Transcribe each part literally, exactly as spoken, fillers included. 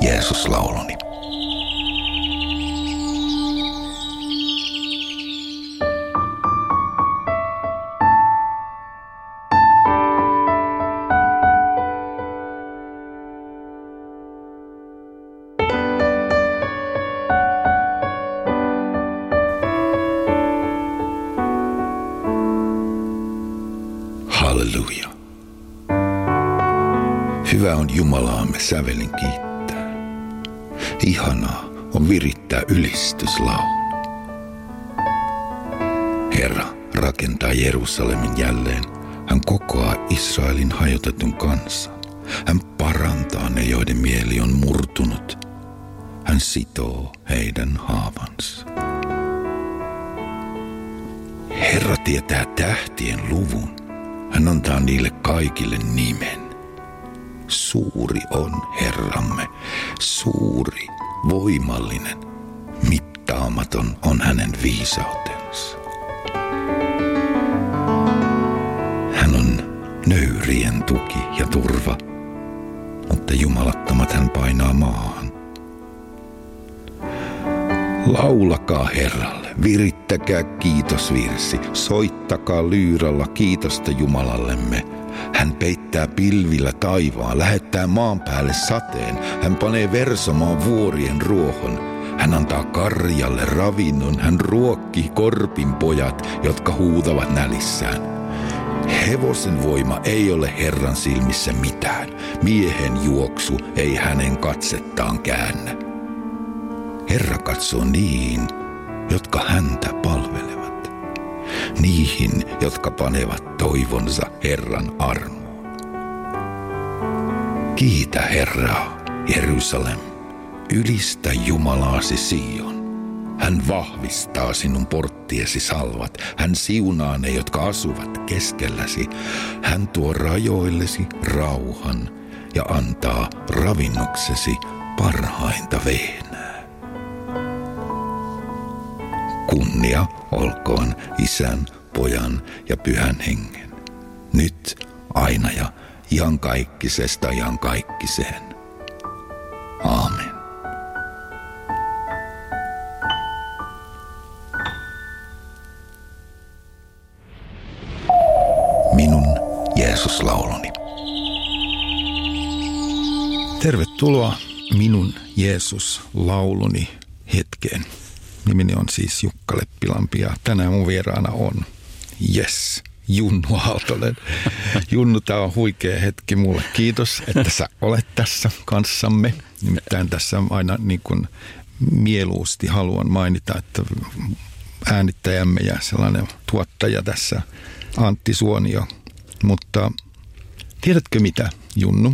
Jeesus-lauluni. Halleluja. Hyvä on Jumalaamme sävelin kiittää. Ihanaa on virittää ylistyslaulu. Herra rakentaa Jerusalemin jälleen. Hän kokoaa Israelin hajotetun kansan. Hän parantaa ne, joiden mieli on murtunut. Hän sitoo heidän haavansa. Herra tietää tähtien luvun. Hän antaa niille kaikille nimen. Suuri on Herramme, suuri, voimallinen, mittaamaton on hänen viisautensa. Hän on nöyrien tuki ja turva, mutta jumalattomat hän painaa maahan. Laulakaa Herralle, virittäkää kiitosvirsi, soittakaa lyyralla kiitosta Jumalallemme. Hän peittää pilvillä taivaan, lähettää maan päälle sateen. Hän panee versomaan vuorien ruohon. Hän antaa karjalle ravinnon. Hän ruokki korpin pojat, jotka huutavat nälissään. Hevosen voima ei ole Herran silmissä mitään. Miehen juoksu ei hänen katsettaan käännä. Herra katsoo niin, jotka häntä palvelevat. Niihin, jotka panevat toivonsa Herran armoon. Kiitä Herraa, Jerusalem, ylistä Jumalaasi Sion. Hän vahvistaa sinun porttiesi salvat. Hän siunaa ne, jotka asuvat keskelläsi. Hän tuo rajoillesi rauhan ja antaa ravinnoksesi parhainta vehnää. Kunnia olkoon Isän, Pojan ja Pyhän Hengen, nyt, aina ja iankaikkisesta iankaikkiseen. Aamen. Minun Jeesus-lauluni. Tervetuloa minun Jeesus-lauluni hetkeen. Nimeni on siis Jukka Leppilampi ja tänään mun vieraana on, yes, Junnu Aaltonen. Junnu, tää on huikea hetki mulle. Kiitos, että sä olet tässä kanssamme. Nimittäin tässä aina niin kuin mieluusti haluan mainita, että äänittäjämme ja sellainen tuottaja tässä, Antti Suonio. Mutta tiedätkö mitä, Junnu?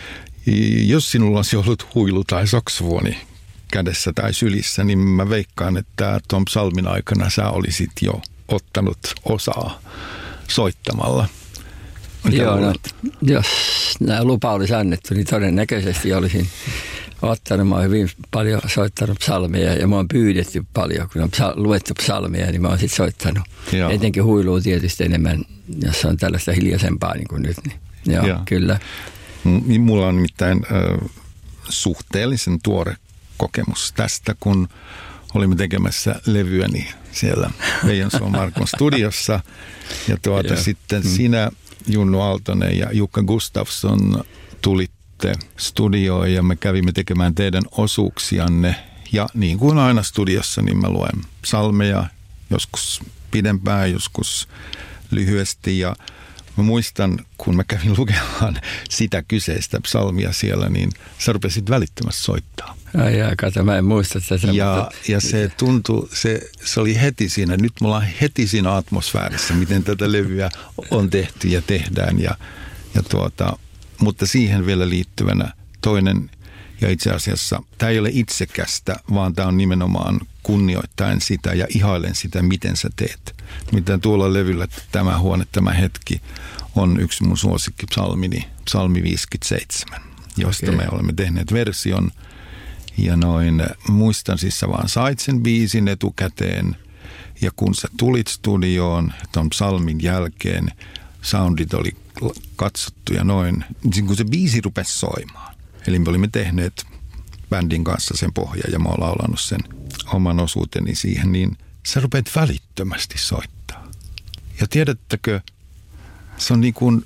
Jos sinulla olisi ollut huilu tai saksofooni kädessä tai sylissä, niin mä veikkaan, että Tom Salmin aikana sä olisit jo ottanut osaa soittamalla. Mitä Joo, no, jos nämä lupa olisi annettu, niin todennäköisesti olisin ottanut. Mä oon hyvin paljon soittanut psalmeja ja mä oon pyydetty paljon, kun on luettu psalmeja, niin mä oon sitten soittanut. Joo. Etenkin huilua tietysti enemmän, jos on tällaista hiljaisempaa niin kuin nyt. Niin, joo, joo, kyllä. Mulla on nimittäin äh, suhteellisen tuore kokemus tästä, kun olimme tekemässä levyäni siellä Veijonsuon Markon studiossa. Ja tuota sitten mm. sinä, Junnu Aaltonen ja Jukka Gustafsson tulitte studioon ja me kävimme tekemään teidän osuuksianne. Ja niin kuin aina studiossa, niin mä luen psalmeja, joskus pidempään, joskus lyhyesti. Ja mä muistan, kun mä kävin lukemaan sitä kyseistä psalmia siellä, niin sä rupesit välittömästi soittaa. Ai jaa, kato, mä en muista sitä. Ja, mutta ja se tuntui, se, se oli heti siinä, nyt me ollaan heti siinä atmosfäärissä, miten tätä levyä on tehty ja tehdään. Ja, ja tuota, mutta siihen vielä liittyvänä toinen, ja itse asiassa tämä ei ole itsekästä, vaan tämä on nimenomaan kunnioittaen sitä ja ihailen sitä, miten sä teet. Miten tuolla levyllä tämä huone, tämä hetki on yksi mun suosikkipsalmini, psalmi viisikymmentäseitsemän, josta okay. me olemme tehneet version. Ja noin, muistan siis sä vaan sait sen biisin etukäteen ja kun sä tulit studioon ton psalmin jälkeen, soundit oli katsottu ja noin, niin kun se biisi rupesi soimaan. Eli me olimme tehneet bändin kanssa sen pohjan ja mä oon laulanut sen oman osuuteni siihen, niin sä rupeat välittömästi soittaa. Ja tiedättekö, se on niin kuin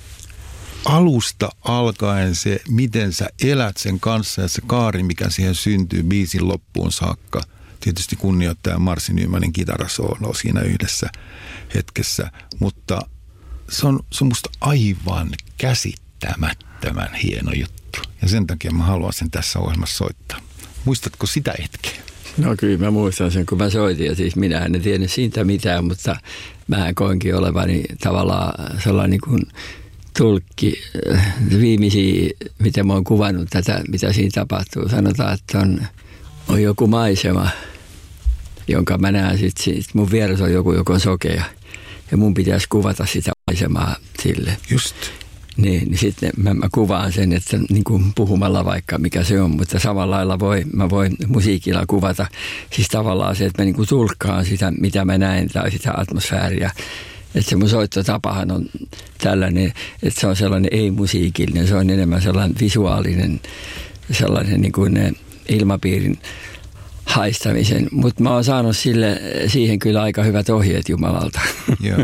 alusta alkaen se, miten sä elät sen kanssa ja se kaari, mikä siihen syntyy biisin loppuun saakka. Tietysti kunnioittaa Marsi Nymanin kitarasooloa siinä yhdessä hetkessä, mutta se on, se on musta aivan käsittämättömän hieno juttu. Ja sen takia mä haluan sen tässä ohjelmassa soittaa. Muistatko sitä hetkeä? No kyllä mä muistan sen, kun mä soitin. Ja siis minähän en tiennyt siitä mitään, mutta mähän koinkin olevani tavallaan sellainen niin kuin tulkki. Viimeisiä, miten mä oon kuvannut tätä, mitä siinä tapahtuu. Sanotaan, että on, on joku maisema, jonka mä näen sitten. Sit mun vieressä on joku, joka on sokea. Ja mun pitäisi kuvata sitä maisemaa sille. Just. Niin, niin sitten mä, mä kuvaan sen, että niin kuin puhumalla vaikka mikä se on, mutta samalla lailla voi, mä voin musiikilla kuvata. Siis tavallaan se, että mä niin kuin tulkkaan sitä, mitä mä näen, tai sitä atmosfääriä. Että se mun soittotapahan on tällainen, että se on sellainen ei-musiikillinen, se on enemmän sellainen visuaalinen, sellainen niin kuin ilmapiirin haistamisen. Mutta mä oon saanut sille, siihen kyllä aika hyvät ohjeet Jumalalta. Joo.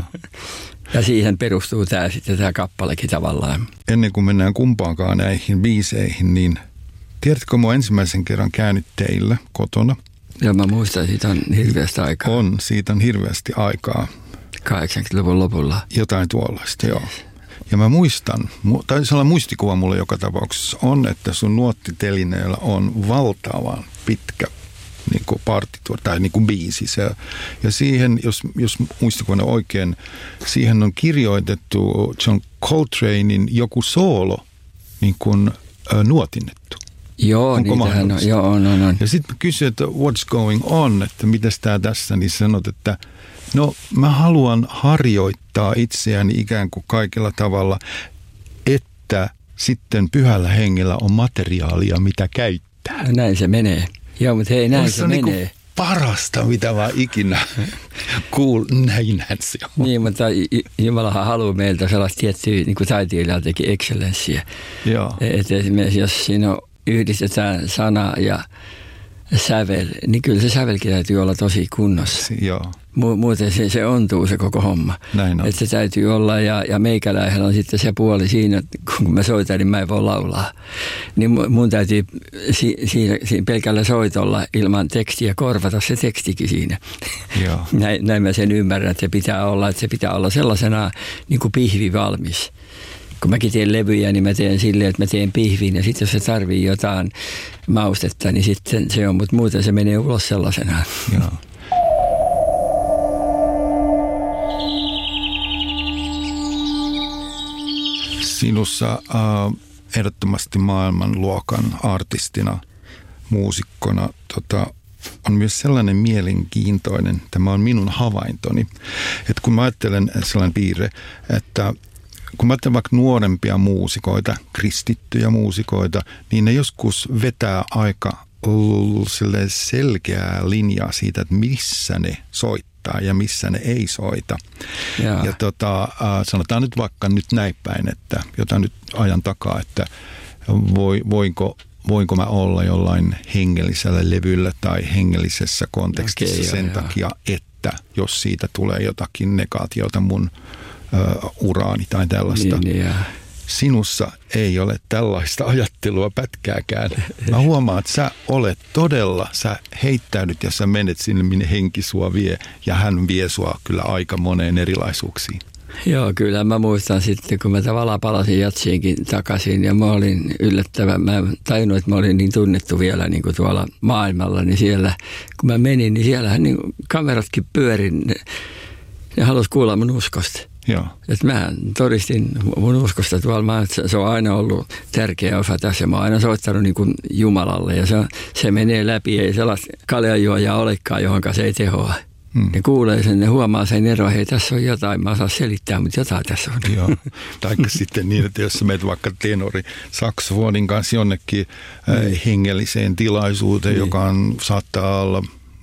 Ja siihen perustuu tämä sitten tämä kappalekin tavallaan. Ennen kuin mennään kumpaankaan näihin biiseihin, niin tiedätkö, mä oon ensimmäisen kerran käynyt teillä kotona? Joo, mä muistan, siitä on hirveästi aikaa. On, siitä on hirveästi aikaa. kahdeksankymmentäluvun lopulla. Jotain tuollaista, joo. Ja mä muistan, tai sellainen muistikuva mulla joka tapauksessa on, että sun nuottitelineellä on valtavan pitkä niin kuin partituori tai niin kuin biisi. Se, ja siihen, jos, jos muistikuvana oikein, siihen on kirjoitettu John Coltranein joku soolo niin kuin ä, nuotinnettu. Joo, niitähän on. Joo, on, on, on. Ja sitten mä kysyin, että what's going on, että mitäs tää tässä, niin sanot, että no mä haluan harjoittaa itseäni ikään kuin kaikella tavalla, että sitten pyhällä hengellä on materiaalia, mitä käyttää. No näin se menee. Joo, mutta hei, näin se, se menee. Niin parasta, mitä mä ikinä kuul, näinhän se on. Niin, mutta Jumalahan haluaa meiltä sellaista tiettyä niin kuin taiteilijaltakin excellenssiä. Joo. Että esimerkiksi jos siinä yhdistetään sana ja sävel, niin kyllä se sävelkin täytyy olla tosi kunnossa. Joo. Mu- muuten se, se ontuu se koko homma. Näin on. Että se täytyy olla ja, ja meikäläisellä on sitten se puoli siinä, että kun mä soitan, niin mä en voi laulaa. Niin mun täytyy si- siinä, siinä pelkällä soitolla ilman tekstiä korvata se tekstikin siinä. Joo. näin, näin mä sen ymmärrän, että se pitää olla, että se pitää olla sellaisena niin kuin pihvi valmis. Kun mäkin teen levyjä, niin mä teen silleen, että mä teen pihvin ja sitten jos se tarvii jotain maustetta, niin sitten se on, mutta muuten se menee ulos sellaisena. Joo. Sinussa äh, ehdottomasti maailmanluokan artistina, muusikkona, tota, on myös sellainen mielenkiintoinen, tämä on minun havaintoni, että kun mä ajattelen sellainen piirre, että kun mä ajattelen vaikka nuorempia muusikoita, kristittyjä muusikoita, niin ne joskus vetää aika selkeää linjaa siitä, että missä ne soittaa ja missä ne ei soita. Ja, ja tota, sanotaan nyt vaikka nyt näin päin, että jotain nyt ajan takaa, että voi, voinko, voinko mä olla jollain hengellisellä levyllä tai hengellisessä kontekstissa okay, sen joo, takia, joo. että jos siitä tulee jotakin negaatiota mun ö, uraani tai tällaista. Niin, niin, sinussa ei ole tällaista ajattelua pätkääkään. Mä huomaan, että sä olet todella, sä heittäydyt ja sä menet sinne, minne henki sua vie, ja hän vie sua kyllä aika moneen erilaisuuksiin. Joo, kyllä mä muistan sitten, kun mä tavallaan palasin jatsiinkin takaisin, ja mä olin yllättävän, mä en tajunnut, että mä olin niin tunnettu vielä niin kuin tuolla maailmalla, niin siellä, kun mä menin, niin siellähän niin kameratkin pyörin, ne, ne halusi kuulla mun uskosta. Joo. Että mä todistin mun uskosta tuolla, mä, se on aina ollut tärkeä osa tässä. Mä oon aina soittanut niin kuin Jumalalle ja se, se menee läpi. Ei sellaista kaljanjuojaa olekaan, johonka se ei tehoa. Hmm. Ne kuulee sen, ne huomaa sen eroa, hei tässä on jotain, mä osaan selittää, mutta jotain tässä on. Joo. Taikka sitten niin, että jos sä menet vaikka tenori saksofonin kanssa jonnekin hmm. hengelliseen tilaisuuteen, niin. joka on, saattaa olla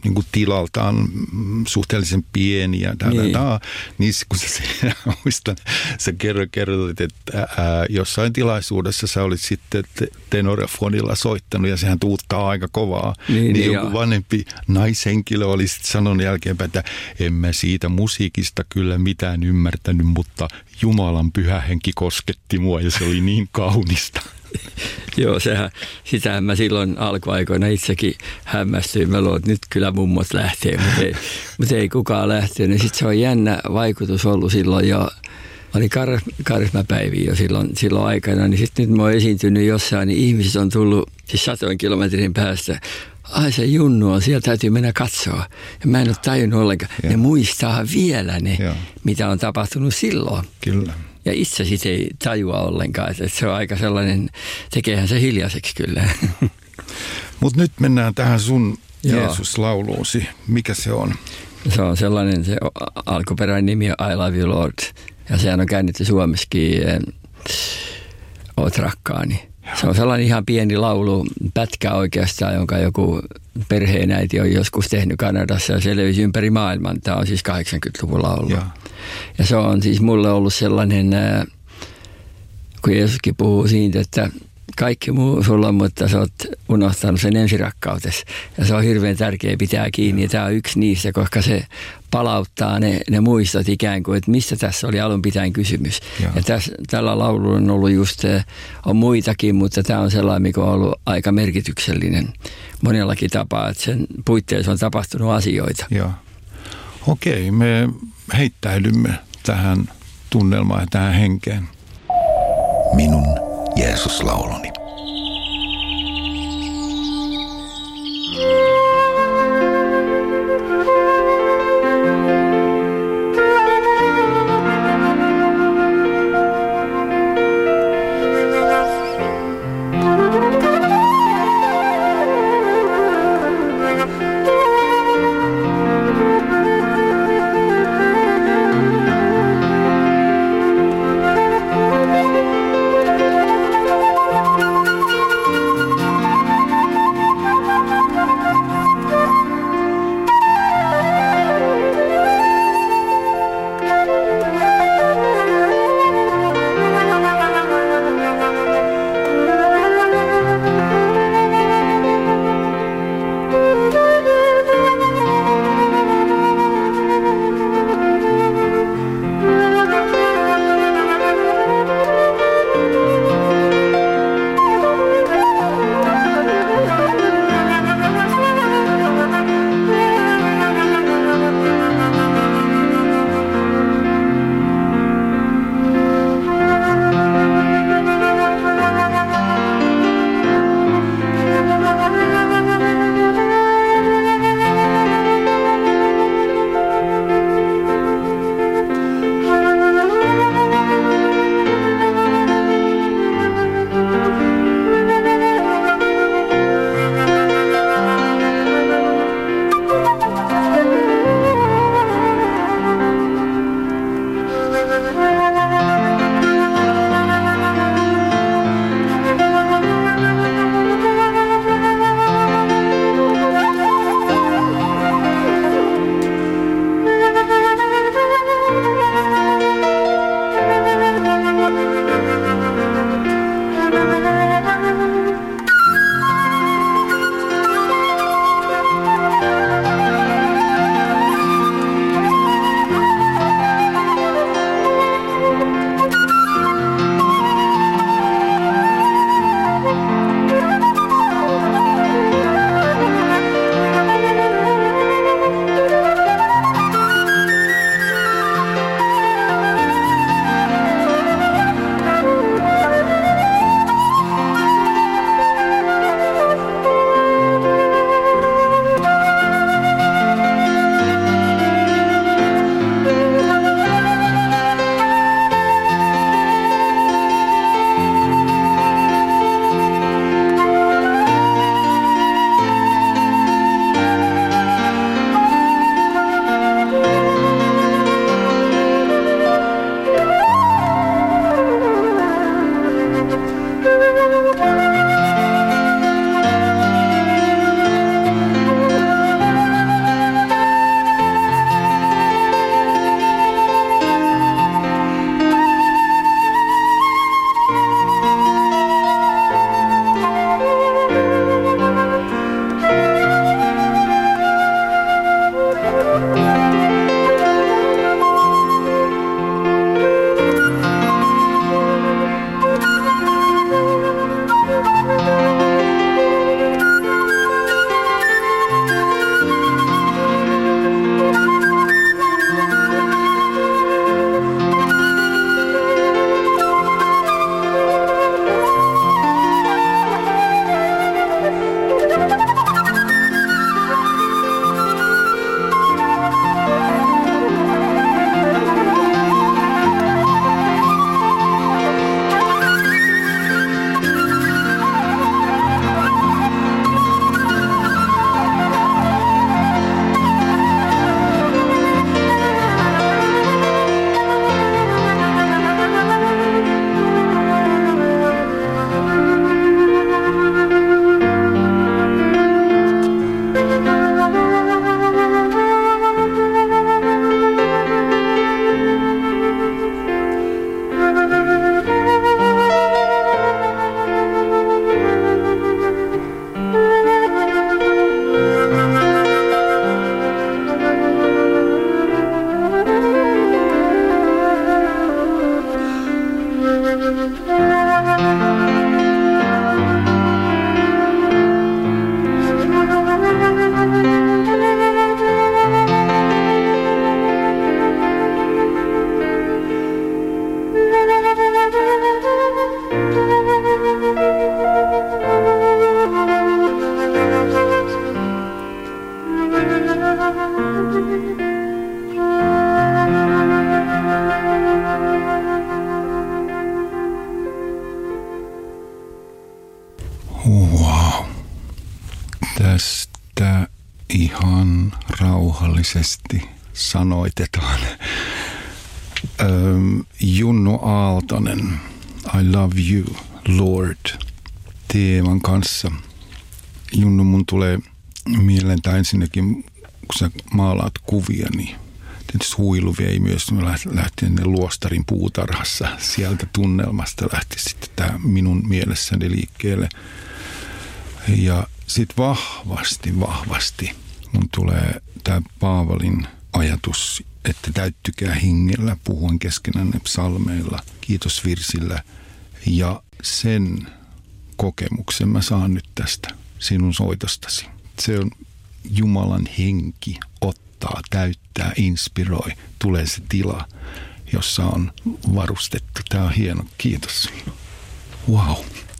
niin kuin tilaltaan suhteellisen pieniä. Niin. Taa, niin kun sä muistan, sä kerro, kerrotit, että ää, jossain tilaisuudessa sä olit sitten tenorifonilla soittanut ja sehän tuuttaa aika kovaa. Niin, niin, niin joku joo. vanhempi naishenkilö oli sitten sanonut jälkeenpäin, että en mä siitä musiikista kyllä mitään ymmärtänyt, mutta Jumalan pyhä henki kosketti mua ja se oli niin kaunista. Joo, sehän, sitähän mä silloin alkuaikoina itsekin hämmästyin. Mä luulen, että nyt kyllä mummot lähtee, mutta ei, mutta ei kukaan lähtenyt. Sitten se on jännä vaikutus ollut silloin jo. Oli kar- karismapäiviä jo silloin, silloin aikana, niin sitten nyt mä oon esiintynyt jossain, niin ihmiset on tullut siis satojen kilometrin päästä. Ai se Junnu on, siellä täytyy mennä katsoa. Ja mä en ole tajunnut ollenkaan. Ja. Ne muistaa vielä ne, ja. mitä on tapahtunut silloin. Kyllä. Ja itse sit ei tajua ollenkaan, että se on aika sellainen, tekeehän se hiljaiseksi kyllä. Mutta nyt mennään tähän sun Jeesus-lauluusi. Mikä se on? Se on sellainen, se alkuperäinen nimi on I Love You Lord. Ja sehän on käännetty suomessakin, Oot rakkaani. Se on sellainen ihan pieni laulu, pätkä oikeastaan, jonka joku perheenäiti on joskus tehnyt Kanadassa ja se levisi ympäri maailman. Tämä on siis kahdeksankymmentäluvun laulu. Ja. ja se on siis mulle ollut sellainen, kun Jeesuskin puhuu siitä, että kaikki muu sulla on, mutta sä oot unohtanut sen ensirakkautesi. Ja se on hirveän tärkeä pitää kiinni. Ja tämä on yksi niistä, koska se palauttaa ne, ne muistot ikään kuin, että mistä tässä oli alun pitäen kysymys. Ja, ja tässä, tällä laululla on ollut just, on muitakin, mutta tämä on sellainen, mikä on ollut aika merkityksellinen monellakin tapaa, että sen puitteissa on tapahtunut asioita. Joo. Okei, me heittäydymme tähän tunnelmaan ja tähän henkeen. Minun Jeesus-lauluni. Wow. Tästä ihan rauhallisesti sanoitetaan. Ähm, Junno Aaltonen, I love you, Lord, teeman kanssa. Junno, mun tulee mieleen, tai ensinnäkin, kun sä maalaat kuvia, niin tietysti huilu vei myös. Mä lähtin luostarin puutarhassa. Sieltä tunnelmasta lähti sitten tämä minun mielessäni liikkeelle. Ja sitten vahvasti, vahvasti mun tulee tämä Paavalin ajatus, että täyttykää hengellä, puhuen keskenänne psalmeilla, kiitosvirsillä. Ja sen kokemuksen mä saan nyt tästä sinun soitostasi. Se on Jumalan henki ottaa, täyttää, inspiroi. Tulee se tila, jossa on varustettu. Tämä on hieno. Kiitos. Wow.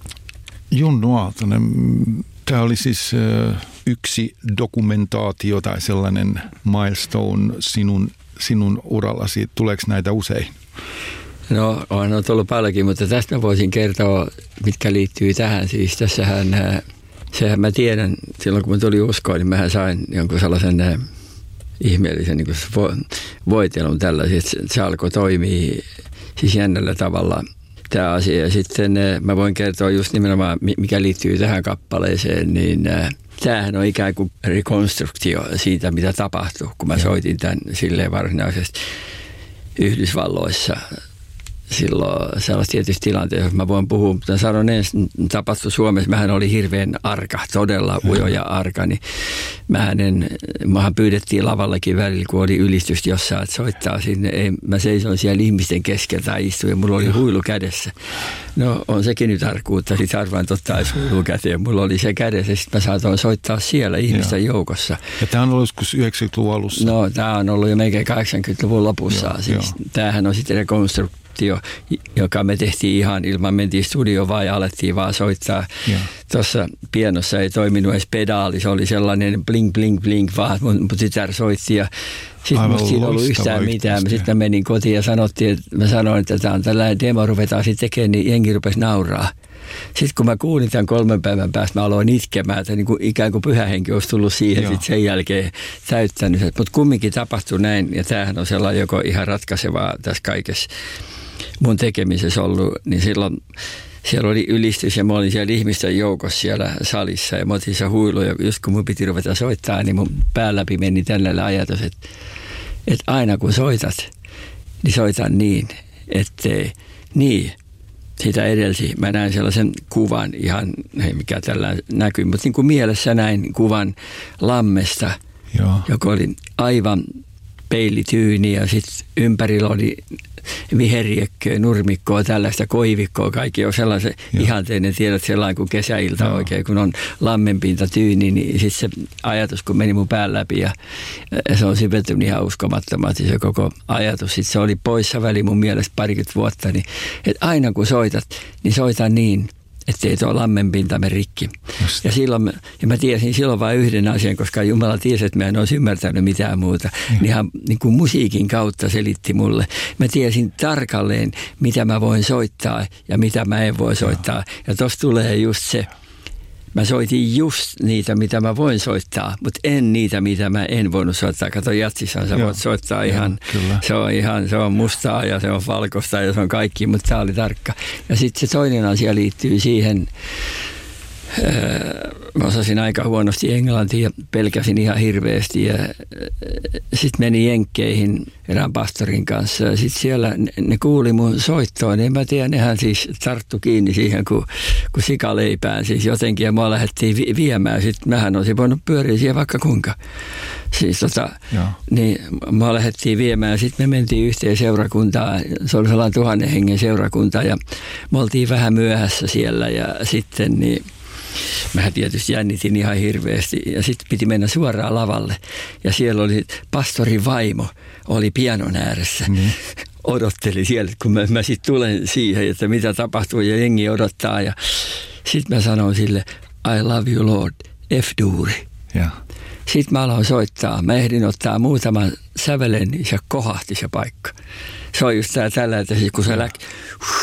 Junno Aaltonen, tämä oli siis yksi dokumentaatio tai sellainen milestone sinun, sinun urallasi. Tuleeko näitä usein? No, on tullut paljonkin, mutta tästä mä voisin kertoa, mitkä liittyy tähän. Siis tässähän, sehän mä tiedän, silloin kun mä tulin uskoon, niin mähän sain jonkun sellaisen ihmeellisen niin kuin voitelun tällaisia, että se alkoi toimia siis jännällä tavalla tämä asia. Ja sitten mä voin kertoa just nimenomaan, mikä liittyy tähän kappaleeseen, niin tämähän on ikään kuin rekonstruktio siitä, mitä tapahtui, kun mä soitin tämän silleen varsinaisesti Yhdysvalloissa. Silloin sellaista tietysti tilanteessa, jos mä voin puhua, mutta sanon ensin, tapahtui Suomessa, mähän oli hirveän arka, todella ujo ja arka, niin mähän, en, mähän pyydettiin lavallakin välillä, kun oli ylistys jossain, että soittaa sinne. Ei, mä seisoin siellä ihmisten keskellä tai istuin ja mulla oli huilu kädessä. No on sekin nyt arkuutta, sit harvoin ottaisi huilu käteen. Mulla oli se kädessä ja sitten mä saatoin soittaa siellä ihmisten Joo. joukossa. Ja tämä on ollut joskus yhdeksänkymmentäluvun alussa? No tämä on ollut jo melkein kahdeksankymmentäluvun lopussa. Joo, siis, jo. Tämähän on sitten rekonstruktio, joka me tehtiin ihan ilman, mentiin studioon vaan ja alettiin vaan soittaa. Tuossa pianossa ei toiminut edes pedaali, se oli sellainen blink, blink, blink, vaan mun, mun tytär soitti ja sitten musta siinä ei ollut yhtään mitään. Sitten mä menin kotiin ja sanottiin, että mä sanoin, että tämä on tällainen demo, ruvetaan sitten tekemään, niin jengi rupesi nauraa. Sitten kun mä kuulin tämän kolmen päivän päästä, mä aloin itkemään, että niin kuin ikään kuin pyhä henki olisi tullut siihen sitten sen jälkeen täyttänyt. Mutta kumminkin tapahtui näin, ja tämähän on sellainen joko ihan ratkaisevaa tässä kaikessa mun tekemisessä ollut, niin silloin siellä oli ylistys ja mä olin siellä ihmisten joukossa siellä salissa ja mä otin se huilu ja just kun mun piti ruveta soittaa, niin mun pään läpi meni tällainen ajatus, että, että aina kun soitat, niin soitan niin, ettei niin. Sitä edelsi. Mä näin sellaisen kuvan ihan, ei mikä tällä näkyy, mutta niin kuin mielessä näin kuvan lammesta, Joo. joka oli aivan peilityyni ja sitten ympärillä oli viherjekköä, nurmikkoa, tällaista koivikkoa, kaikki on sellaisen Joo. ihanteinen, tiedät sellainen kuin kesäilta Joo. oikein, kun on lammenpinta tyyni, niin sitten se ajatus, kun meni mun pään läpi ja, ja se on syventynyt ihan uskomattomasti se koko ajatus. Sitten se oli poissa väli mun mielestä parikymmentä vuotta, niin että aina kun soitat, niin soita niin, ettei tuo lammenpinta me rikki. Just. Ja silloin, ja mä tiesin silloin vain yhden asian, koska Jumala tiesi, että mä en olisi ymmärtänyt mitään muuta. Niin ihan niin kuin musiikin kautta selitti mulle. Mä tiesin tarkalleen, mitä mä voin soittaa ja mitä mä en voi soittaa. Ja, ja tossa tulee just se, mä soitin just niitä, mitä mä voin soittaa, mutta en niitä, mitä mä en voinut soittaa. Kato, jatsissa sä voit soittaa Joo, ihan, kyllä. se on ihan, se on mustaa ja se on valkoista ja se on kaikki, mutta tää oli tarkka. Ja sitten se toinen asia liittyy siihen, mä osasin aika huonosti englantia ja pelkäsin ihan hirveästi ja sitten meni Jenkkeihin erään pastorin kanssa ja sitten siellä ne, ne kuuli mun soittoon. En mä tiedä, nehän siis tarttu kiinni siihen kuin, kuin sikaleipään siis jotenkin ja mua lähdettiin vi- viemään. Sitten mähän olisin voinut pyöriä siihen vaikka kuinka. Siis tota, niin mua lähdettiin viemään ja sitten me mentiin yhteen seurakuntaan. Se oli sellainen tuhannen hengen seurakunta ja me oltiin vähän myöhässä siellä ja sitten niin mähän tietysti jännitin ihan hirveästi ja sitten piti mennä suoraan lavalle. Ja siellä oli pastorin vaimo, oli pianon ääressä. Mm. Odotteli siellä, kun mä, mä sitten tulen siihen, että mitä tapahtuu ja jengi odottaa. Ja sitten mä sanoin sille, I love you Lord, F-duuri. Yeah. Sitten mä aloin soittaa. Mä ehdin ottaa muutaman sävelen, niin se kohahti se paikka. Se on just tää tällä, että kun se läk,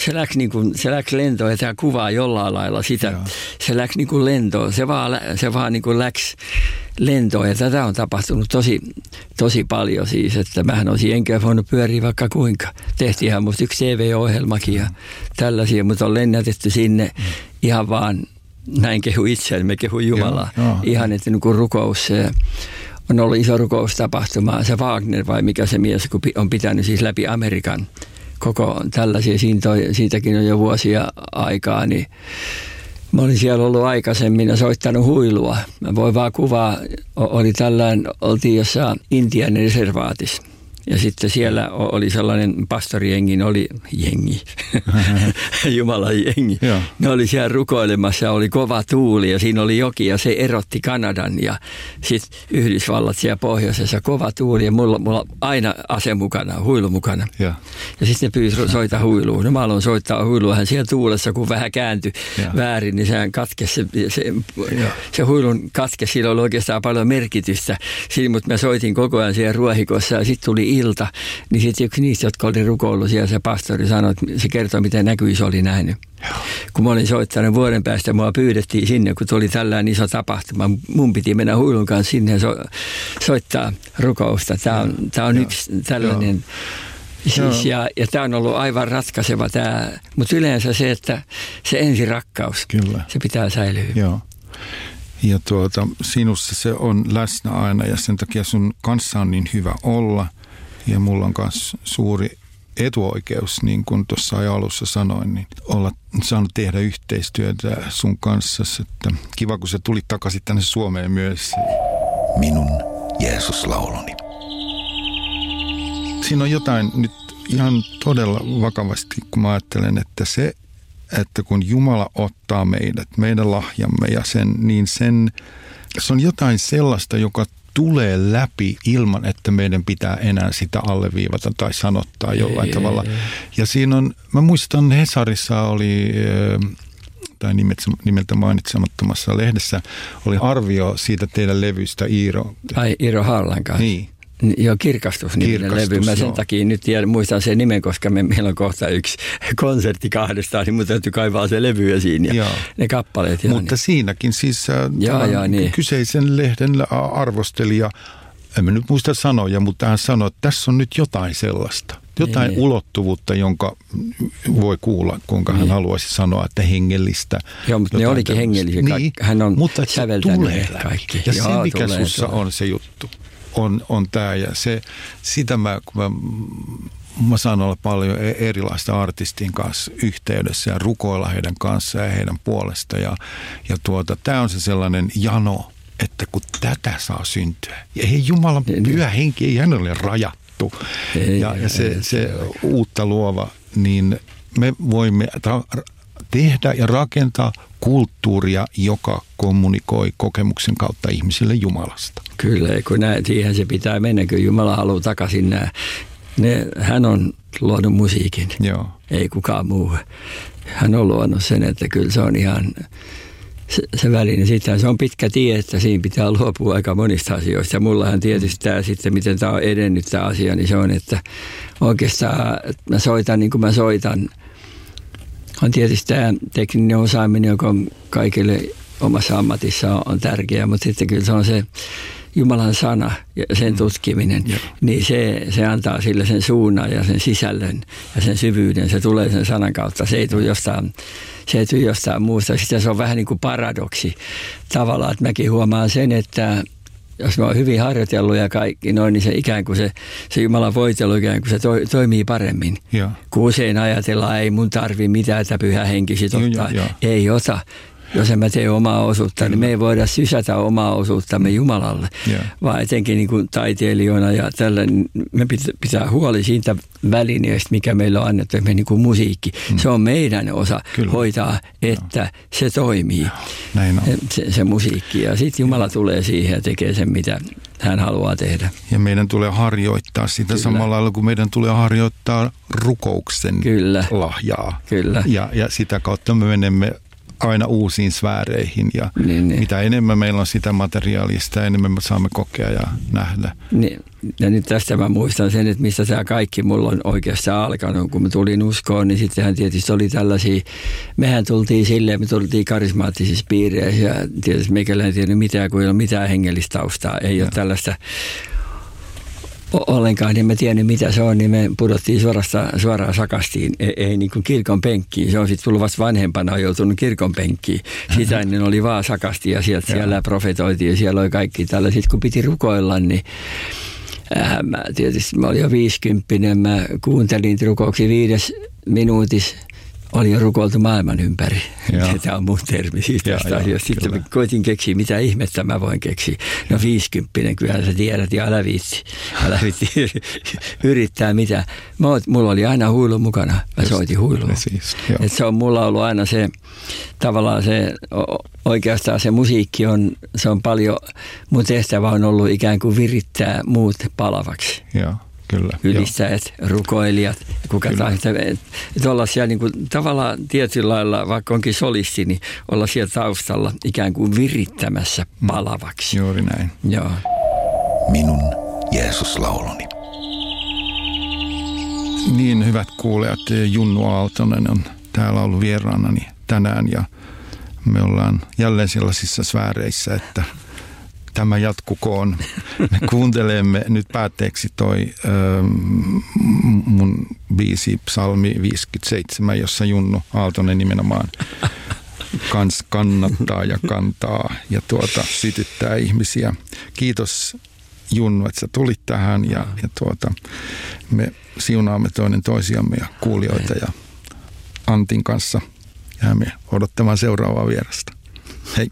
se läksi, niin kuin, se läksi lentoon ja tämä kuvaa jollain lailla sitä. Joo. Se läksi niin kuin lentoon, se vaan, se vaan niin kuin läksi lentoon ja tätä on tapahtunut tosi, tosi paljon siis, että mähän olisin enkä voinut pyöriä vaikka kuinka. Tehtiinhän musta yksi T V-ohjelmakin ja tällaisia, mutta on lennätetty sinne mm. ihan vaan, näin kehu itseäni, me kehu Jumalaa. Joo, joo. Ihan, että niin kuin rukous, se on ollut iso rukoustapahtuma, se Wagner vai mikä se mies, kun on pitänyt siis läpi Amerikan koko tällaisia, siitäkin on jo vuosia aikaa, niin mä olin siellä ollut aikaisemmin ja soittanut huilua. Mä voin vaan kuvaa, oli tällainen, oltiin jossain Intian reservaatissa. Ja sitten siellä oli sellainen pastorijengi, oli jengi, Jumalan jengi. Joo. Ne oli siellä rukoilemassa ja oli kova tuuli ja siinä oli joki ja se erotti Kanadan ja sitten Yhdysvallat siellä pohjoisessa. Kova tuuli ja mulla, mulla aina ase mukana, huilu mukana. Ja, ja sitten ne pyysi soita huilua. No mä aloin soittaa huilua. Hän siellä tuulessa, kun vähän kääntyi ja. väärin, niin sehän katkesi se, se, se huilun katkesi. Sillä oli oikeastaan paljon merkitystä. Siinä, mutta mä soitin koko ajan siellä ruohikossa ja sitten tuli ilta, niin sitten yksi niistä, jotka oli rukoillut siellä, se pastori sanoi, että se kertoo, miten näkyisi oli nähnyt. Joo. Kun mä olin soittanut vuoden päästä, mua pyydettiin sinne, kun tuli tällainen iso tapahtuma. Mun piti mennä huilun kanssa sinne ja so, soittaa rukousta. Tämä on, tämä on yksi tällainen. Siis, ja, ja tämä on ollut aivan ratkaiseva tämä, mutta yleensä se, että se ensirakkaus, Kyllä. se pitää säilyä. Joo. Ja tuota, sinussa se on läsnä aina ja sen takia sun kanssa on niin hyvä olla. Ja mulla on myös suuri etuoikeus, niin kuin tuossa alussa sanoin, niin olla saanut tehdä yhteistyötä sun kanssa. Että kiva, kun sä tulit takaisin tänne Suomeen myös. Minun Jeesus-lauluni. Siinä on jotain nyt ihan todella vakavasti, kun mä ajattelen, että se, että kun Jumala ottaa meidät, meidän lahjamme ja sen, niin sen, se on jotain sellaista, joka tulee läpi ilman, että meidän pitää enää sitä alleviivata tai sanottaa jollain ei, tavalla. Ei, ei. Ja siinä on, mä muistan Hesarissa oli, tai nimeltä mainitsemattomassa lehdessä, oli arvio siitä teidän levystä Iiro. Ai Iiro Haalan kanssa. Niin. Joo, Kirkastus-niminen levy. Mä sen joo. takia nyt tiedän, muistan sen nimen, koska me, meillä on kohta yksi konsertti kahdestaan, niin mun täytyy kaivaa se levy esiin ja joo. ne kappaleet. Mutta niin. siinäkin siis joo, joo, niin. kyseisen lehden arvostelija, en mä nyt muista sanoja, mutta hän sanoi, että tässä on nyt jotain sellaista. Jotain niin. ulottuvuutta, jonka voi kuulla, kuinka niin. hän haluaisi sanoa, että hengellistä. Joo, mutta ne olikin hengellisiä. Niin, hän on mutta säveltänyt kaikki. Ja joo, se, mikä tulee, sussa tulee. on se juttu. On, on tämä ja se, sitä mä, kun mä, mä saan olla paljon erilaista artistin kanssa yhteydessä ja rukoilla heidän kanssaan ja heidän puolesta ja, ja tuota, tämä on se sellainen jano, että kun tätä saa syntyä ja ei Jumalan pyhä henki, ei hän ole rajattu ei, ja, ja se, ei, se uutta luova, niin me voimme ta- tehdä ja rakentaa kulttuuria, joka kommunikoi kokemuksen kautta ihmisille Jumalasta. Kyllä, kun näin, siihen se pitää mennä, kun Jumala haluaa takaisin nämä. Ne, hän on luonut musiikin, joo. ei kukaan muu. Hän on luonut sen, että kyllä se on ihan se, se väline. Sitten se on pitkä tie, että siinä pitää luopua aika monista asioista. Ja mullahan tietysti tämä sitten, miten tämä on edennyt tämä asia, niin se on, että oikeastaan mä soitan niin kuin mä soitan. On tietysti tämä tekninen osaaminen, joka on kaikille omassa ammatissa on, on tärkeää, mutta sitten kyllä se on se Jumalan sana ja sen tutkiminen, mm. niin se, se antaa sille sen suunnan ja sen sisällön ja sen syvyyden. Se tulee sen sanan kautta. Se ei tule jostain, se ei tule jostain muusta. Sitten se on vähän niin kuin paradoksi tavallaan, että mäkin huomaan sen, että jos mä oon hyvin harjoitellut ja kaikki noin, niin se ikään kuin se, se Jumalan voitelu ikään kuin se to, toimii paremmin. Ja. Kun usein ajatellaan, ei mun tarvi mitään, että pyhä henki sit ottaa. Ja, ja, ja. Ei ota. Jos en mä tee omaa osuutta, niin me ei voida sysätä omaa osuuttamme Jumalalle. Yeah. Vaan etenkin niin kuin taiteilijoina ja tällä, me pitää huoli siitä välineestä, mikä meillä on annettu, niin kuin musiikki. Mm. Se on meidän osa Kyllä. hoitaa, että yeah. se toimii, Näin on. Se, se musiikki. Ja sitten Jumala tulee siihen ja tekee sen, mitä hän haluaa tehdä. Ja meidän tulee harjoittaa sitä Kyllä. samalla lailla, kun meidän tulee harjoittaa rukouksen Kyllä. lahjaa. Kyllä. Ja, ja sitä kautta me menemme aina uusiin sfääreihin ja niin, niin. mitä enemmän meillä on sitä materiaalia, sitä enemmän me saamme kokea ja nähdä. Niin. Ja nyt tästä mä muistan sen, että mistä tämä kaikki mulla on oikeastaan alkanut. Kun mä tulin uskoon, niin sittenhän tietysti oli tällaisia, mehän tultiin silleen, me tultiin karismaattisissa piireissä ja tietysti meikällä ei tiedä mitään, kun ei ole mitään hengellistä taustaa. Ei ja. ole tällaista ollenkaan, niin mä tiedän mitä se on, niin me pudottiin suorastaan, suoraan sakastiin, ei, ei niin kuin kirkon penkkiin. Se on sitten tullut vasta vanhempana joutunut kirkon penkkiin. Sitä ennen oli vaan sakasti ja sieltä siellä profetoitiin ja siellä oli kaikki tällaiset, kun piti rukoilla, niin äh, mä tietysti mä olin jo viisikymppinen, mä kuuntelin rukouksia viides minuutis. Oli jo rukoiltu maailman ympäri. Tämä on mun termi siitä tästä asiasta. Sitten mä koitin keksiä, mitä ihmettä mä voin keksiä. No viisikymppinen, kyllähän sä tiedät, ja älä viitsi. Älä viitsi yrittää mitä. Mä, mulla oli aina huilu mukana. Mä soitin huilua. Siis, Et se on mulla ollut aina se, tavallaan se, oikeastaan se musiikki on, se on paljon, mun tehtävä on ollut ikään kuin virittää muut palavaksi. Joo. Kyllä, ylistäjät, rukoilijat, kuka tahansa. Että olla siellä niin kuin, tavallaan tietyllä lailla, vaikka onkin solisti, niin olla siellä taustalla ikään kuin virittämässä palavaksi. Juuri näin. Joo. Minun Jeesus-lauluni. Niin, hyvät kuulijat, Junnu Aaltonen on täällä ollut vieraanani tänään ja me ollaan jälleen sellaisissa sfääreissä, että tämä jatkukoon. Me kuuntelemme nyt päätteeksi toi ö, mun biisi psalmi viisikymmentäseitsemän, jossa Junnu Aaltonen nimenomaan kans kannattaa ja kantaa ja tuota, sytyttää ihmisiä. Kiitos Junnu, että sä tulit tähän ja, ja tuota, me siunaamme toinen toisiamme ja kuulijoita ja Antin kanssa jäämme odottamaan seuraavaa vierasta. Hei!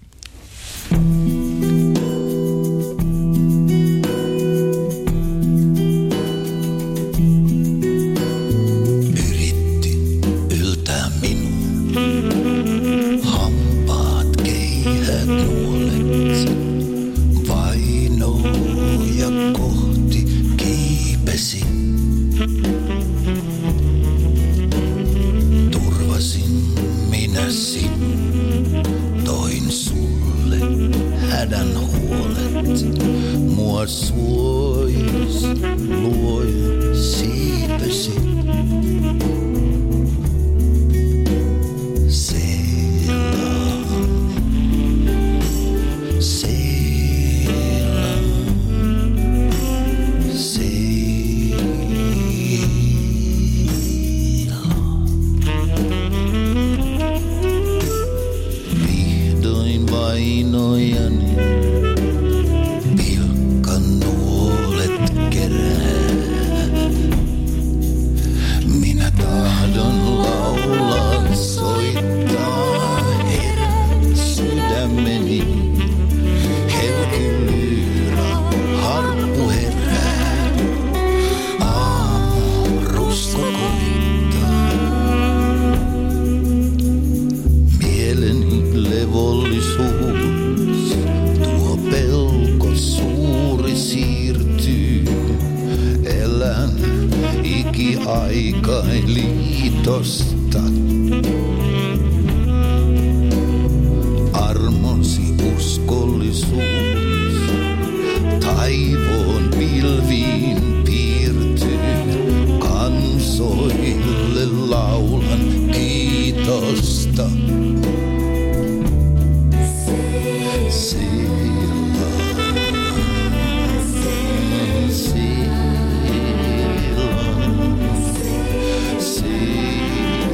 See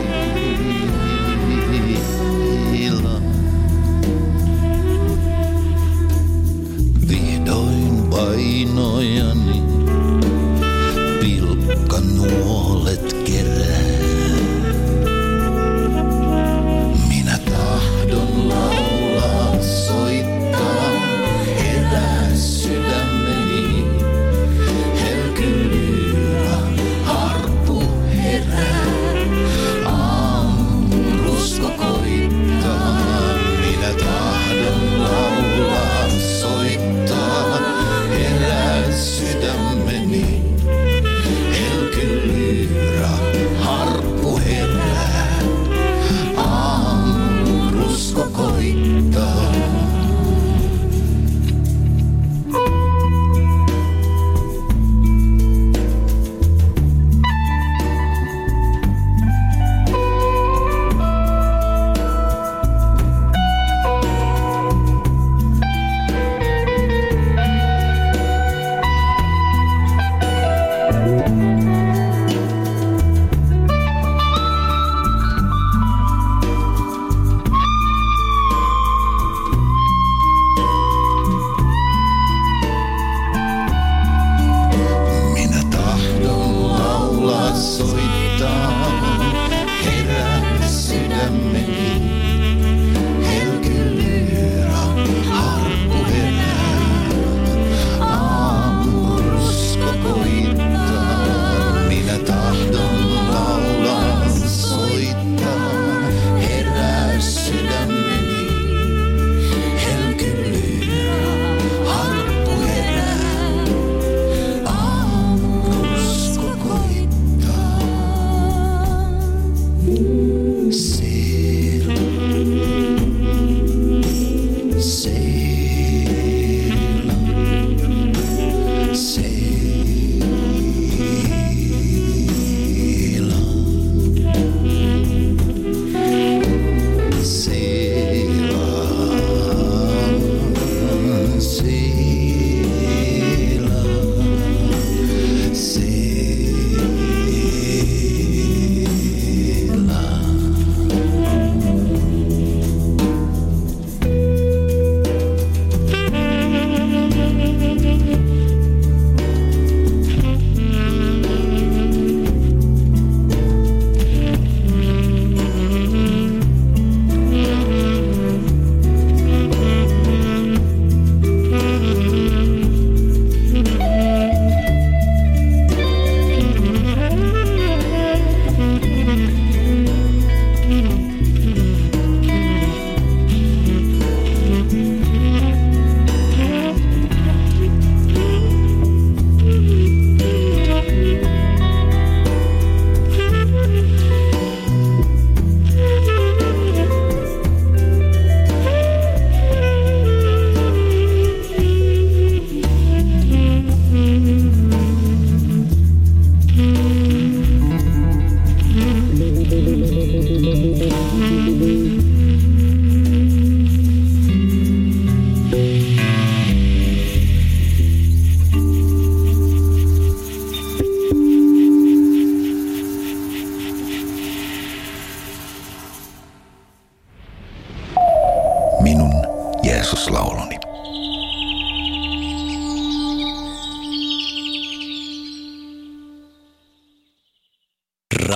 Jeesus lauluni.